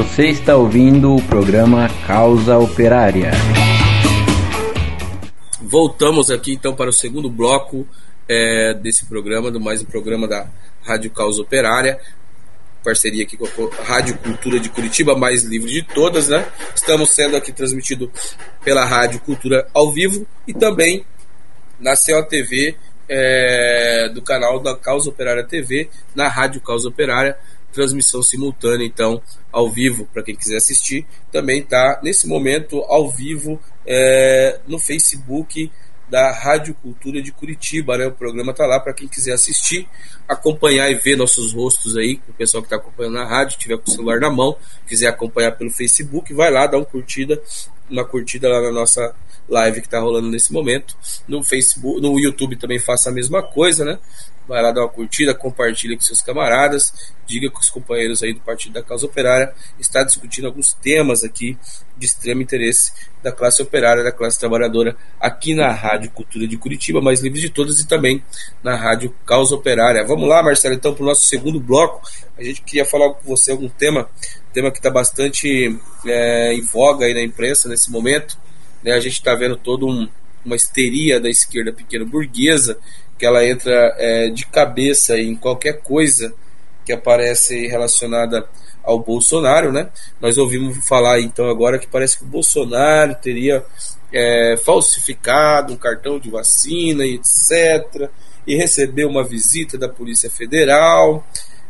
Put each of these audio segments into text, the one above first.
Você está ouvindo o programa Causa Operária. Voltamos aqui então para o segundo bloco desse programa, do mais um programa da Rádio Causa Operária, parceria aqui com a Rádio Cultura de Curitiba, mais livre de todas, né? Estamos sendo aqui transmitido pela Rádio Cultura ao vivo e também na COTV, do canal da Causa Operária TV, na Rádio Causa Operária, transmissão simultânea, então, ao vivo, para quem quiser assistir. Também está, nesse momento, ao vivo, no Facebook da Rádio Cultura de Curitiba, né? O programa está lá para quem quiser assistir, acompanhar e ver nossos rostos aí, o pessoal que está acompanhando na rádio, tiver com o celular na mão, quiser acompanhar pelo Facebook, vai lá, dá uma curtida lá na nossa live que está rolando nesse momento. No Facebook, no YouTube também faça a mesma coisa, né? Vai lá dar uma curtida, compartilha com seus camaradas, diga que os companheiros aí do Partido da Causa Operária está discutindo alguns temas aqui de extremo interesse da classe operária, da classe trabalhadora, aqui na Rádio Cultura de Curitiba, mais livre de todas, e também na Rádio Causa Operária. Vamos lá, Marcelo, então, para o nosso segundo bloco. A gente queria falar com você algum tema que está bastante em voga aí na imprensa nesse momento, né? A gente está vendo toda uma histeria da esquerda pequena burguesa, que ela entra de cabeça em qualquer coisa que aparece relacionada ao Bolsonaro, né? Nós ouvimos falar então agora que parece que o Bolsonaro teria falsificado um cartão de vacina e etc, e recebeu uma visita da Polícia Federal,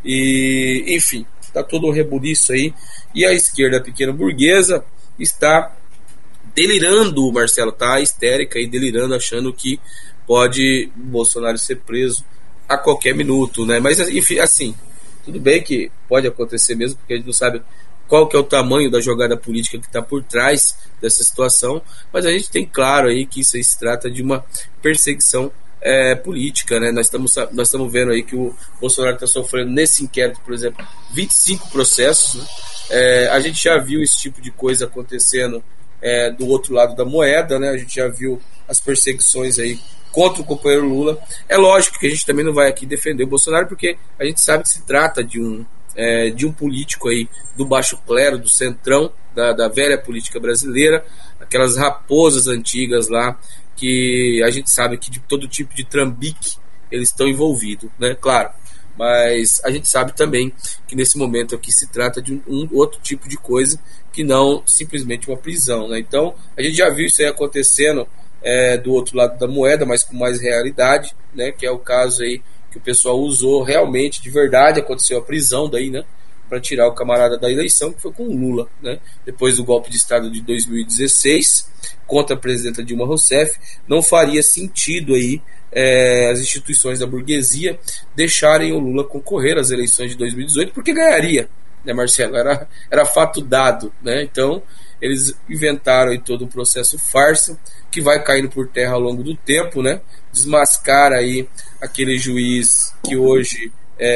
e enfim, está todo um rebuliço aí, e a esquerda pequena burguesa está delirando, Marcelo, tá histérica e delirando, achando que pode o Bolsonaro ser preso a qualquer minuto, né? Mas, enfim, assim, tudo bem que pode acontecer mesmo, porque a gente não sabe qual que é o tamanho da jogada política que está por trás dessa situação, mas a gente tem claro aí que isso aí se trata de uma perseguição política, né? Nós estamos vendo aí que o Bolsonaro está sofrendo nesse inquérito, por exemplo, 25 processos, né? A gente já viu esse tipo de coisa acontecendo do outro lado da moeda, né? A gente já viu as perseguições aí contra o companheiro Lula. É lógico que a gente também não vai aqui defender o Bolsonaro, porque a gente sabe que se trata de um político aí do baixo clero, do centrão, da velha política brasileira, aquelas raposas antigas lá, que a gente sabe que de todo tipo de trambique eles estão envolvidos, né? Claro, mas a gente sabe também que nesse momento aqui se trata de um outro tipo de coisa, que não simplesmente uma prisão, né? Então, a gente já viu isso aí acontecendo do outro lado da moeda, mas com mais realidade, né? Que é o caso aí que o pessoal usou realmente, de verdade, aconteceu a prisão daí, né? Para tirar o camarada da eleição, que foi com o Lula, né? Depois do golpe de Estado de 2016 contra a presidenta Dilma Rousseff, não faria sentido aí as instituições da burguesia deixarem o Lula concorrer às eleições de 2018, porque ganharia, né, Marcelo? Era fato dado, né? Então, eles inventaram aí todo um processo farsa que vai caindo por terra ao longo do tempo, né? Desmascar aí aquele juiz que hoje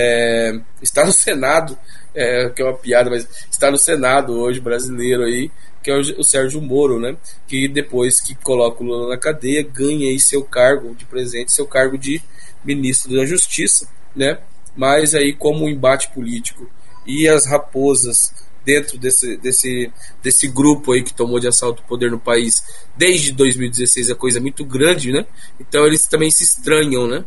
está no Senado, que é uma piada, mas está no Senado hoje, brasileiro aí, que é o Sérgio Moro, né? Que depois que coloca o Lula na cadeia, ganha aí seu cargo de presente, seu cargo de ministro da Justiça, né? Mas aí, como um embate político e as raposas dentro desse grupo aí que tomou de assalto o poder no país desde 2016, é coisa muito grande, né? Então eles também se estranham, né?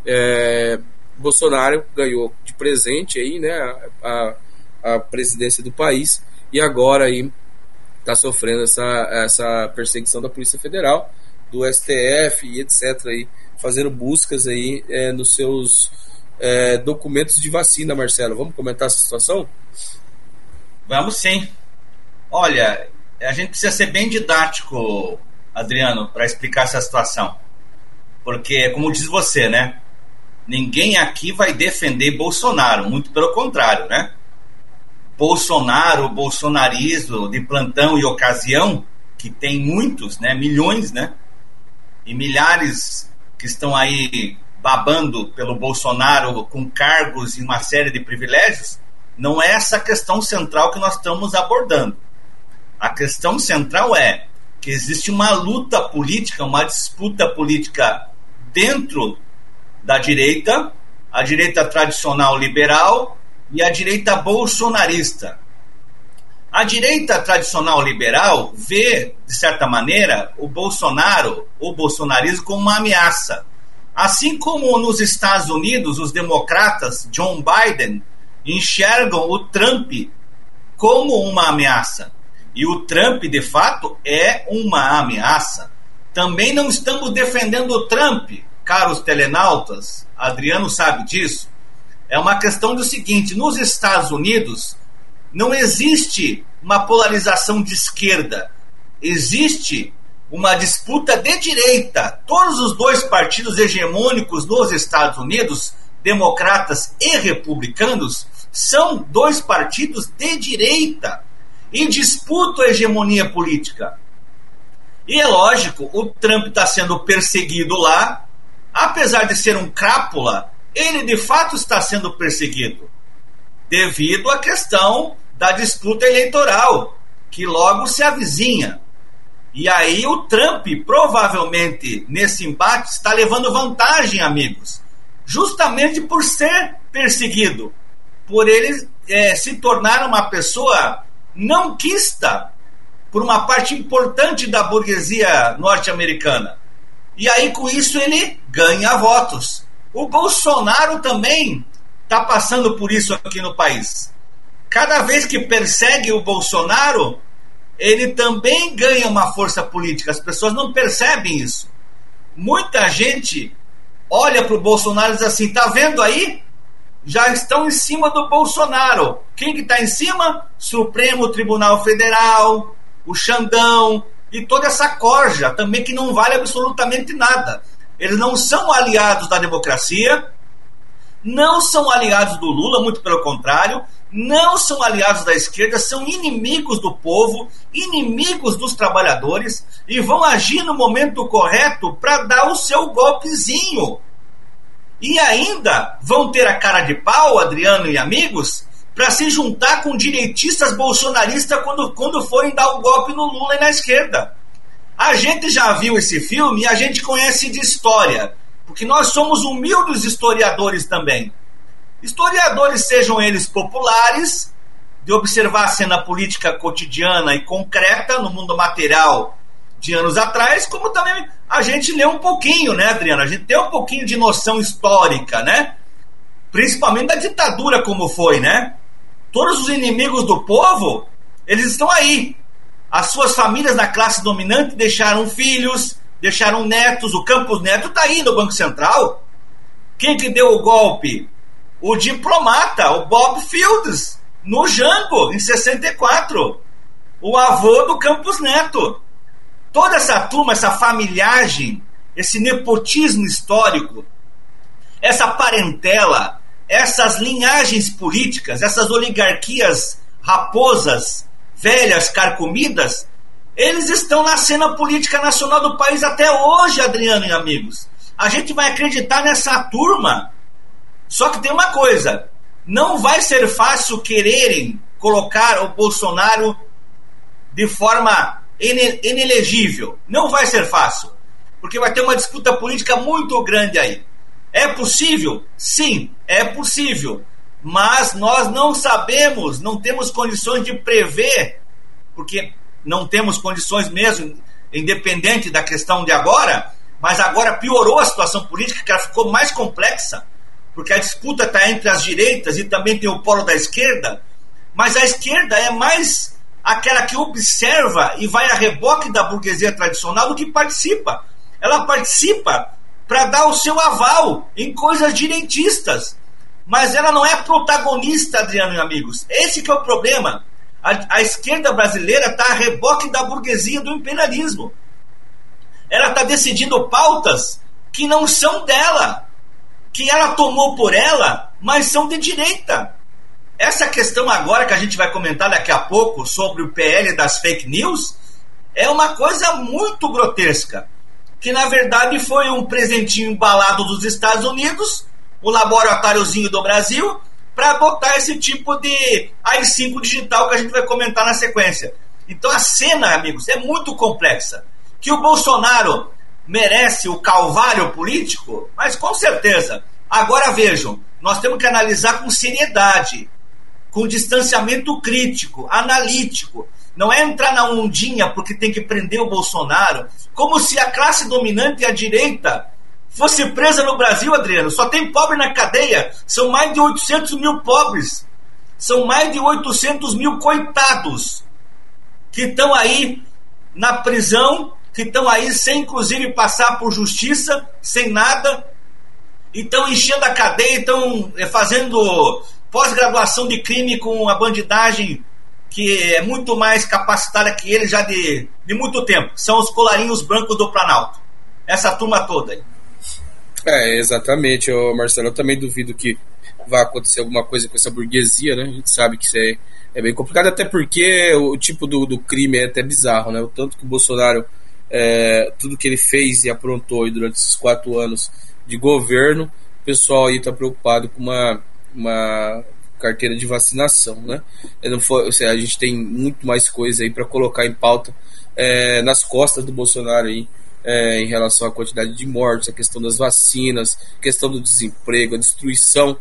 Bolsonaro ganhou de presente aí, né, a presidência do país, e agora aí está sofrendo essa perseguição da Polícia Federal, do STF e etc, aí, fazendo buscas aí nos seus documentos de vacina, Marcelo. Vamos comentar essa situação? Vamos sim. Olha, a gente precisa ser bem didático, Adriano, para explicar essa situação. Porque, como diz você, né? Ninguém aqui vai defender Bolsonaro, muito pelo contrário, né? Bolsonaro, bolsonarismo de plantão e ocasião, que tem muitos, né? Milhões, né? E milhares que estão aí babando pelo Bolsonaro com cargos e uma série de privilégios, não é essa a questão central que nós estamos abordando. A questão central é que existe uma luta política, uma disputa política dentro da direita, a direita tradicional liberal e a direita bolsonarista. A direita tradicional liberal vê, de certa maneira, o Bolsonaro, o bolsonarismo, como uma ameaça. Assim como nos Estados Unidos, os democratas, John Biden, enxergam o Trump como uma ameaça. E o Trump, de fato, é uma ameaça. Também não estamos defendendo o Trump, caros telenautas. Adriano sabe disso. É uma questão do seguinte: nos Estados Unidos não existe uma polarização de esquerda, existe uma disputa de direita. Todos os dois partidos hegemônicos nos Estados Unidos, democratas e republicanos, são dois partidos de direita e disputam a hegemonia política. E é lógico, o Trump está sendo perseguido lá, apesar de ser um crápula, ele de fato está sendo perseguido, devido à questão da disputa eleitoral, que logo se avizinha. E aí o Trump, provavelmente, nesse embate, está levando vantagem, amigos, justamente por ser perseguido, por ele se tornar uma pessoa não quista por uma parte importante da burguesia norte-americana. E aí, com isso, ele ganha votos. O Bolsonaro também está passando por isso aqui no país. Cada vez que persegue o Bolsonaro, ele também ganha uma força política. As pessoas não percebem isso. Muita gente olha para o Bolsonaro e diz assim: tá vendo aí? Já estão em cima do Bolsonaro. Quem que está em cima? Supremo Tribunal Federal, o Xandão e toda essa corja também, que não vale absolutamente nada. Eles não são aliados da democracia, não são aliados do Lula, muito pelo contrário, não são aliados da esquerda, são inimigos do povo, inimigos dos trabalhadores, e vão agir no momento correto para dar o seu golpezinho. E ainda vão ter a cara de pau, Adriano e amigos, para se juntar com direitistas bolsonaristas quando forem dar o golpe no Lula e na esquerda. A gente já viu esse filme e a gente conhece de história, porque nós somos humildes historiadores também. Historiadores, sejam eles populares, de observar a cena política cotidiana e concreta no mundo material de anos atrás, como também a gente lê um pouquinho, né, Adriano? A gente tem um pouquinho de noção histórica, né? Principalmente da ditadura, como foi, né? Todos os inimigos do povo, eles estão aí. As suas famílias na classe dominante deixaram filhos, deixaram netos. O Campos Neto está aí no Banco Central. Quem que deu o golpe? O diplomata, o Bob Fields, no Jango, em 64. O avô do Campos Neto. Toda essa turma, essa familhagem, esse nepotismo histórico, essa parentela, essas linhagens políticas, essas oligarquias raposas, velhas, carcomidas, eles estão na cena política nacional do país até hoje, Adriano e amigos. A gente vai acreditar nessa turma. Só que tem uma coisa: não vai ser fácil quererem colocar o Bolsonaro de forma inelegível. Não vai ser fácil, porque vai ter uma disputa política muito grande aí. É possível? Sim, é possível. Mas nós não sabemos, não temos condições de prever, porque não temos condições mesmo, independente da questão de agora, mas agora piorou a situação política, que ela ficou mais complexa, porque a disputa está entre as direitas e também tem o polo da esquerda, mas a esquerda é mais aquela que observa e vai a reboque da burguesia tradicional do que participa. Ela participa para dar o seu aval em coisas direitistas, mas ela não é protagonista, Adriano e amigos. Esse que é o problema. A esquerda brasileira está a reboque da burguesia, do imperialismo. Ela está decidindo pautas que não são dela, que ela tomou por ela, mas são de direita. Essa questão agora que a gente vai comentar daqui a pouco sobre o PL das fake news é uma coisa muito grotesca, que na verdade foi um presentinho embalado dos Estados Unidos, o laboratóriozinho do Brasil, para botar esse tipo de AI-5 digital que a gente vai comentar na sequência. Então a cena, amigos, é muito complexa. Que o Bolsonaro merece o calvário político, mas com certeza. Agora vejam, nós temos que analisar com seriedade. com distanciamento crítico, analítico. Não é entrar na ondinha porque tem que prender o Bolsonaro, como se a classe dominante e a direita fosse presa no Brasil, Adriano. Só tem pobre na cadeia, são mais de 800 mil pobres, são mais de 800 mil coitados que estão aí na prisão, que estão aí sem inclusive passar por justiça, sem nada, e estão enchendo a cadeia, estão fazendo pós-graduação de crime com a bandidagem que é muito mais capacitada que eles já de muito tempo. São os colarinhos brancos do Planalto. Essa turma toda aí. Exatamente, Marcelo. Eu também duvido que vai acontecer alguma coisa com essa burguesia, né? A gente sabe que isso é bem complicado, até porque o tipo do crime é até bizarro, né? O tanto que o Bolsonaro, tudo que ele fez e aprontou aí durante esses 4 anos de governo, o pessoal aí está preocupado com uma carteira de vacinação, né? A gente tem muito mais coisa aí para colocar em pauta nas costas do Bolsonaro aí, em relação à quantidade de mortes, a questão das vacinas, a questão do desemprego, a destruição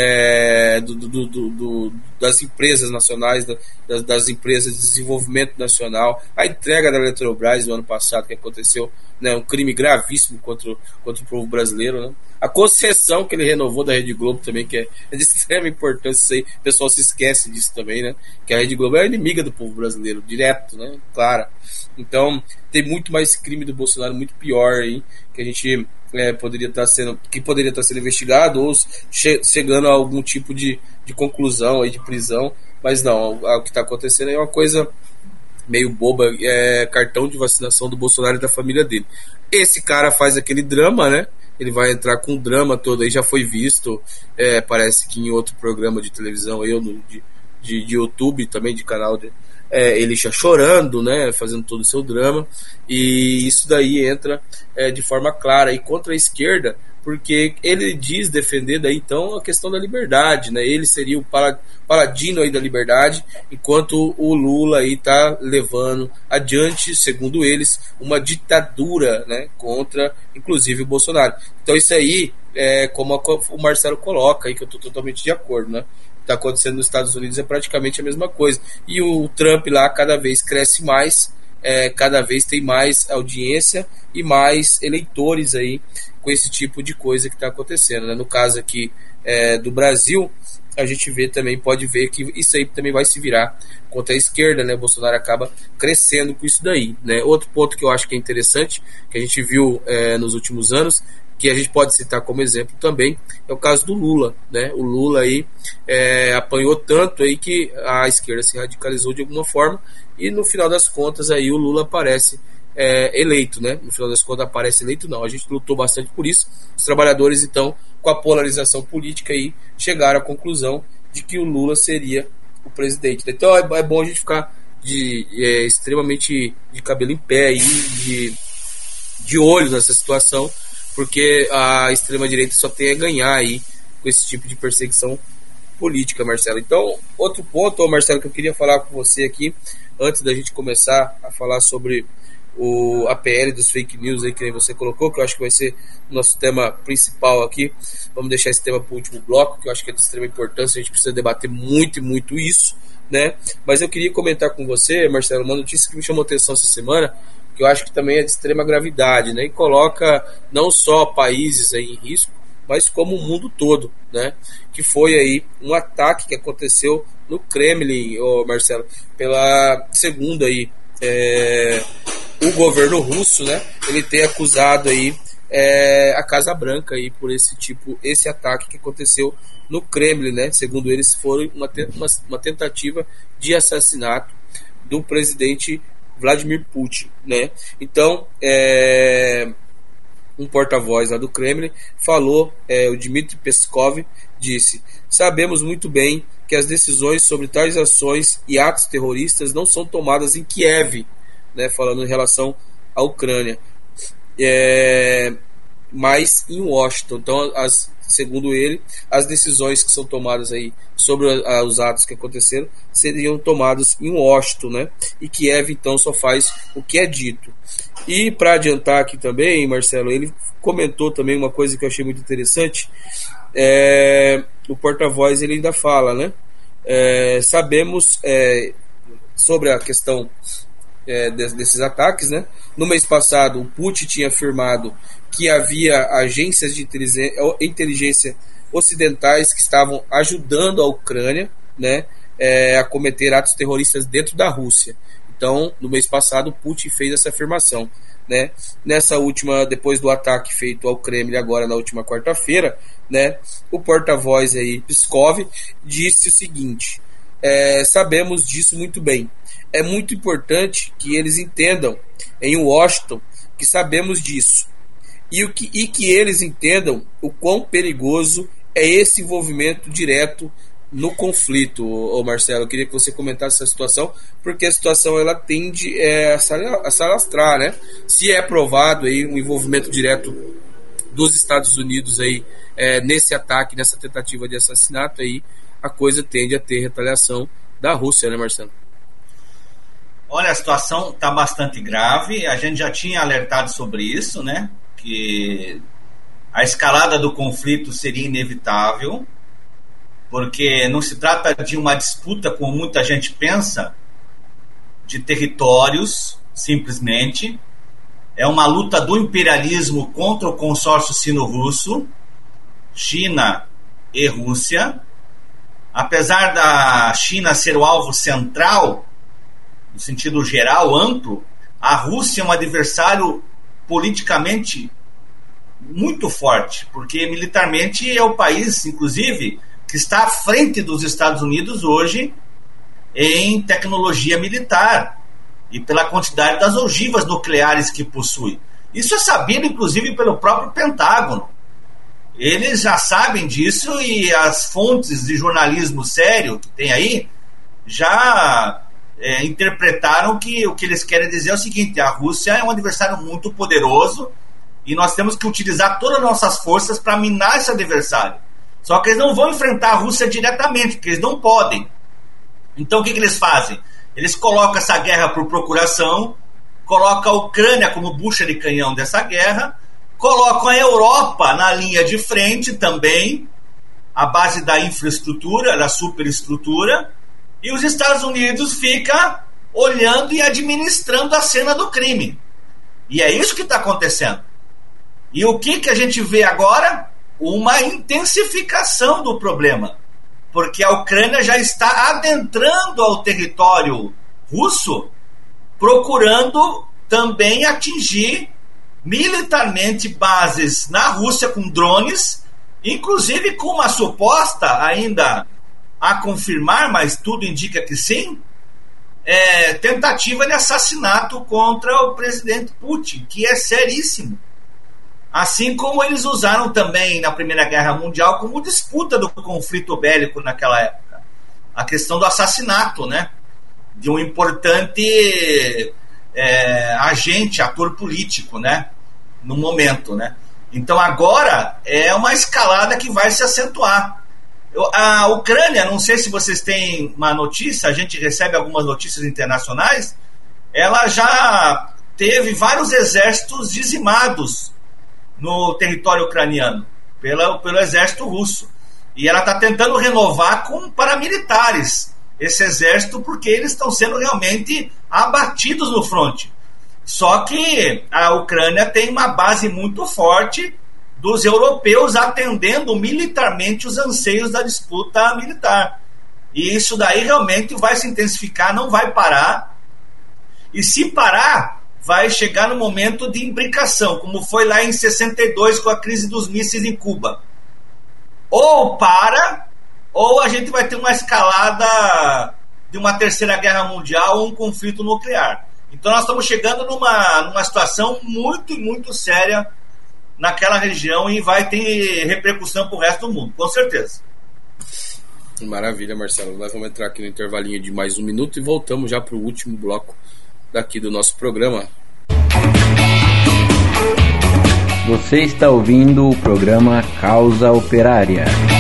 das empresas nacionais, das empresas de desenvolvimento nacional, a entrega da Eletrobras no ano passado que aconteceu, né, um crime gravíssimo contra o povo brasileiro, né? A concessão que ele renovou da Rede Globo também, que é de extrema importância, isso aí, o pessoal se esquece disso também, né? Que a Rede Globo é inimiga do povo brasileiro, direto, né? Clara. Então, tem muito mais crime do Bolsonaro, muito pior aí, que a gente poderia estar sendo investigado ou chegando a algum tipo de conclusão aí, de prisão, mas não, o que está acontecendo é uma coisa meio boba, cartão de vacinação do Bolsonaro e da família dele. Esse cara faz aquele drama, né? Ele vai entrar com o drama todo aí, já foi visto, parece que em outro programa de televisão, de YouTube também, de canal de ele já chorando, né, fazendo todo o seu drama, e isso daí entra de forma clara e contra a esquerda, porque ele diz defender daí então a questão da liberdade, né? Ele seria o paladino aí da liberdade, enquanto o Lula aí tá levando adiante, segundo eles, uma ditadura, né, contra inclusive o Bolsonaro. Então isso aí como o Marcelo coloca aí, que eu tô totalmente de acordo, né? Está acontecendo nos Estados Unidos é praticamente a mesma coisa, e o Trump lá cada vez cresce mais, cada vez tem mais audiência e mais eleitores aí com esse tipo de coisa que está acontecendo, né? No caso aqui do Brasil, a gente pode ver que isso aí também vai se virar contra a esquerda, né? O Bolsonaro acaba crescendo com isso daí, né? Outro ponto que eu acho que é interessante, que a gente viu nos últimos anos, que a gente pode citar como exemplo também, é o caso do Lula, né? O Lula aí apanhou tanto aí que a esquerda se radicalizou de alguma forma, e no final das contas aí o Lula aparece eleito, né? No final das contas aparece eleito, não, a gente lutou bastante por isso. Os trabalhadores então, com a polarização política aí, chegaram à conclusão de que o Lula seria o presidente. Então é bom a gente ficar extremamente de cabelo em pé aí, de olho nessa situação, porque a extrema-direita só tem a ganhar aí com esse tipo de perseguição política, Marcelo. Então, outro ponto, Marcelo, que eu queria falar com você aqui, antes da gente começar a falar sobre a PL dos fake news aí, que nem você colocou, que eu acho que vai ser o nosso tema principal aqui. Vamos deixar esse tema para o último bloco, que eu acho que é de extrema importância, a gente precisa debater muito e muito isso, né? Mas eu queria comentar com você, Marcelo, uma notícia que me chamou atenção essa semana, que eu acho que também é de extrema gravidade, né? E coloca não só países aí em risco, mas como o mundo todo, né? Que foi aí um ataque que aconteceu no Kremlin, Marcelo, segundo aí o governo russo, né? Ele tem acusado aí a Casa Branca aí por esse ataque que aconteceu no Kremlin, né? Segundo eles, foi uma tentativa de assassinato do presidente Vladimir Putin, né? Então, um porta-voz lá do Kremlin falou, o Dmitry Peskov disse: sabemos muito bem que as decisões sobre tais ações e atos terroristas não são tomadas em Kiev, né? Falando em relação à Ucrânia, mas em Washington. Então, segundo ele, as decisões que são tomadas aí sobre os atos que aconteceram seriam tomados em Washington, né? E Kiev então só faz o que é dito. E para adiantar aqui também, Marcelo, ele comentou também uma coisa que eu achei muito interessante. O porta-voz ele ainda fala, né? sabemos sobre a questão desses ataques, né? No mês passado, o Putin tinha afirmado que havia agências de inteligência ocidentais que estavam ajudando a Ucrânia, né, a cometer atos terroristas dentro da Rússia. Então, no mês passado, Putin fez essa afirmação, né? Nessa última, depois do ataque feito ao Kremlin agora na última quarta-feira, né, o porta-voz aí, Peskov, disse o seguinte: sabemos disso muito bem. É muito importante que eles entendam em Washington que sabemos disso e que eles entendam o quão perigoso é esse envolvimento direto no conflito. Marcelo, eu queria que você comentasse essa situação, porque a situação ela tende a se alastrar, né? Se é provado aí um envolvimento direto dos Estados Unidos aí, nesse ataque, nessa tentativa de assassinato aí, a coisa tende a ter retaliação da Rússia, né, Marcelo? Olha, a situação está bastante grave. A gente já tinha alertado sobre isso, né? Que a escalada do conflito seria inevitável, porque não se trata de uma disputa, como muita gente pensa, de territórios, simplesmente. É uma luta do imperialismo contra o consórcio sino-russo, China e Rússia. Apesar da China ser o alvo central, no sentido geral, amplo, a Rússia é um adversário politicamente muito forte, porque militarmente é o país, inclusive, que está à frente dos Estados Unidos hoje em tecnologia militar e pela quantidade das ogivas nucleares que possui. Isso é sabido, inclusive, pelo próprio Pentágono. Eles já sabem disso e as fontes de jornalismo sério que tem aí já interpretaram que o que eles querem dizer é o seguinte: a Rússia é um adversário muito poderoso e nós temos que utilizar todas as nossas forças para minar esse adversário. Só que eles não vão enfrentar a Rússia diretamente, porque eles não podem. Então o que eles fazem? Eles colocam essa guerra por procuração, colocam a Ucrânia como bucha de canhão dessa guerra, colocam a Europa na linha de frente também, à base da infraestrutura, da superestrutura, e os Estados Unidos ficam olhando e administrando a cena do crime. E é isso que está acontecendo. E o que a gente vê agora? Uma intensificação do problema, porque a Ucrânia já está adentrando ao território russo, procurando também atingir militarmente bases na Rússia com drones, inclusive com uma suposta, ainda a confirmar, mas tudo indica que sim, tentativa de assassinato contra o presidente Putin, que é seríssimo. Assim como eles usaram também na Primeira Guerra Mundial como disputa do conflito bélico naquela época. A questão do assassinato, né, de um importante agente, ator político, né, no momento, né. Então agora é uma escalada que vai se acentuar. A Ucrânia, não sei se vocês têm uma notícia, a gente recebe algumas notícias internacionais, ela já teve vários exércitos dizimados no território ucraniano pelo exército russo, e ela está tentando renovar com paramilitares esse exército, porque eles estão sendo realmente abatidos no fronte. Só que a Ucrânia tem uma base muito forte dos europeus atendendo militarmente os anseios da disputa militar, e isso daí realmente vai se intensificar, não vai parar, e se parar vai chegar no momento de imbricação, como foi lá em 62 com a crise dos mísseis em Cuba. Ou para, ou a gente vai ter uma escalada de uma terceira guerra mundial ou um conflito nuclear. Então nós estamos chegando numa situação muito, muito séria naquela região e vai ter repercussão para o resto do mundo, com certeza. Maravilha, Marcelo. Nós vamos entrar aqui no intervalinho de mais um minuto e voltamos já para o último bloco daqui do nosso programa. Você está ouvindo o programa Causa Operária.